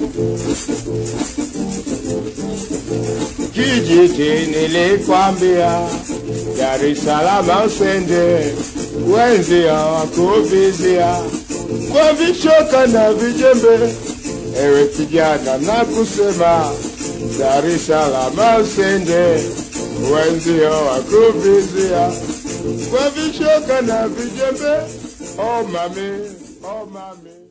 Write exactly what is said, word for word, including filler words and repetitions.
Kijiji nilikwambia Dar es Salaam usende, wenzia wakuvizia kwa vishoka na vijembe. Ewe kijana na kusema Dar es Salaam usende, wenzia wakuvizia kwa vishoka na vijembe. Oh mami, oh mami.